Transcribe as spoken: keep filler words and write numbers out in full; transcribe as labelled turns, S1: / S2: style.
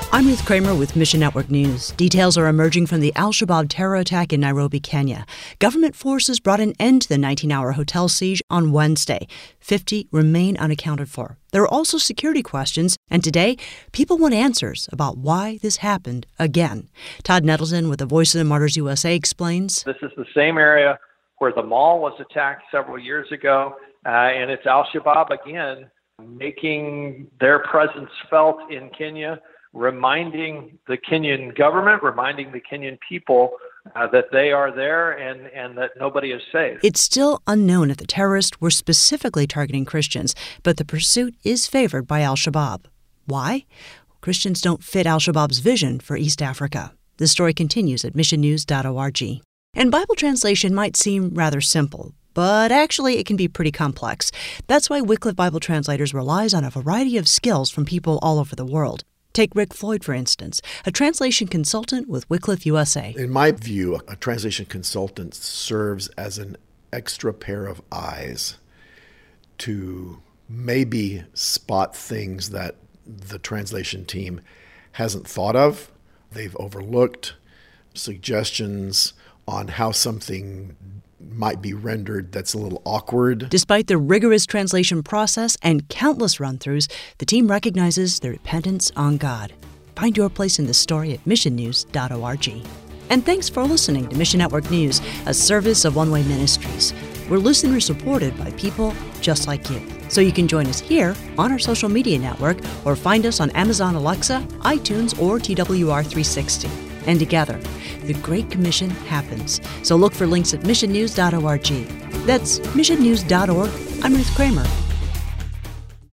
S1: I'm Ruth Kramer with Mission Network News. Details are emerging from the Al-Shabaab terror attack in Nairobi, Kenya. Government forces brought an end to the nineteen-hour hotel siege on Wednesday. fifty remain unaccounted for. There are also security questions, and today, people want answers about why this happened again. Todd Nettleton with the Voice of the Martyrs U S A explains.
S2: This is the same area where the mall was attacked several years ago, uh, and it's Al-Shabaab again making their presence felt in Kenya, reminding the Kenyan government, reminding the Kenyan people uh, that they are there and, and that nobody is safe.
S1: It's still unknown if the terrorists were specifically targeting Christians, but the pursuit is favored by Al-Shabaab. Why? Christians don't fit Al-Shabaab's vision for East Africa. This story continues at mission news dot org. And Bible translation might seem rather simple, but actually it can be pretty complex. That's why Wycliffe Bible Translators relies on a variety of skills from people all over the world. Take Rick Floyd, for instance, a translation consultant with Wycliffe U S A.
S3: In my view, a translation consultant serves as an extra pair of eyes to maybe spot things that the translation team hasn't thought of. They've overlooked suggestions on how something might be rendered that's a little awkward.
S1: Despite the rigorous translation process and countless run-throughs, the team recognizes their dependence on God. Find your place in the story at mission news dot org. And thanks for listening to Mission Network News, a service of One Way Ministries. We're listener-supported by people just like you. So you can join us here on our social media network or find us on Amazon Alexa, iTunes, or T W R three sixty. And together, the Great Commission happens. So look for links at mission news dot org. That's mission news dot org. I'm Ruth Kramer.